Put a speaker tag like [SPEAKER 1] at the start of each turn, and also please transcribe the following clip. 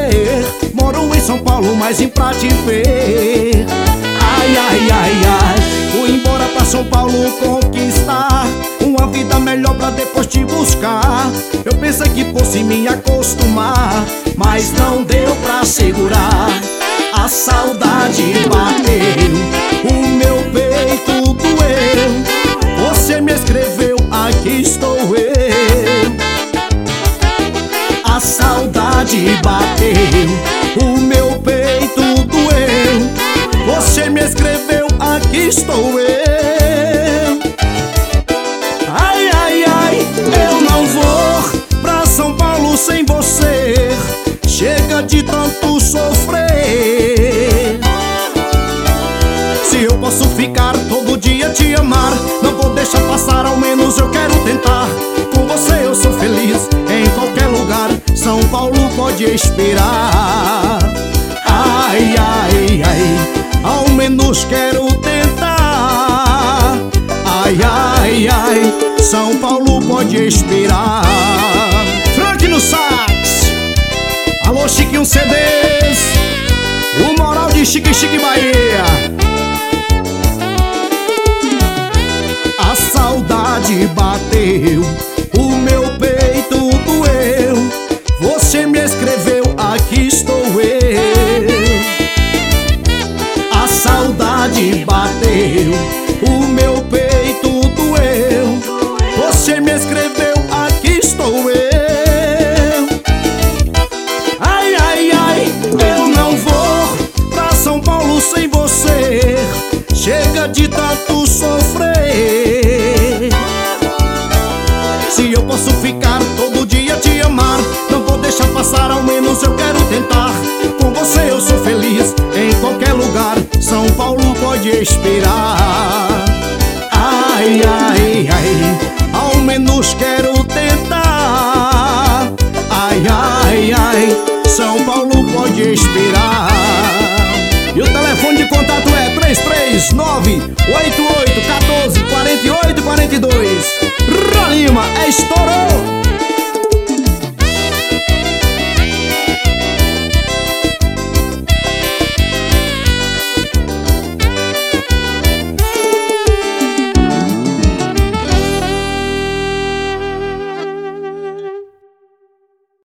[SPEAKER 1] você. Moro em São Paulo, mas vim pra te ver. Ai, ai, ai, ai, fui embora pra São Paulo conquistar uma vida melhor pra depois te buscar. Eu pensei que fosse me acostumar, mas não deu pra segurar. A saudade bateu, o meu peito doeu. Você me escreveu, aqui estou eu. A saudade bateu, o meu peito doeu. Você me escreveu, aqui estou eu. Ai, ai, ai, eu não vou pra São Paulo sem você. Chega de tanto sofrer. Se eu posso ficar todo dia te amar, não vou deixar passar, ao menos eu quero tentar. Com você eu sou feliz, em qualquer lugar, São Paulo pode esperar. Ai, ai, ai, ao menos quero tentar. Ai, ai, ai, São Paulo pode esperar. Frank no sax. Alô, Chiquinho CDs, o moral de Chique Chique Bahia. A saudade bateu, o meu peito doeu. Você me escreveu, aqui estou eu. A saudade bateu, o meu peito doeu. Você me escreveu, aqui estou eu. Ai, ai, ai, eu não vou pra São Paulo sem você. Chega de tanto sofrer. Se eu posso ficar todo dia te amar, não vou deixar passar, ao menos eu quero tentar. Com você eu sou feliz, em qualquer lugar, São Paulo pode esperar. Ai, ai, ai, ao menos quero tentar. Ai, ai, ai, São Paulo pode esperar. E o telefone de contato é 339-8814-4842. Rolima, estourou!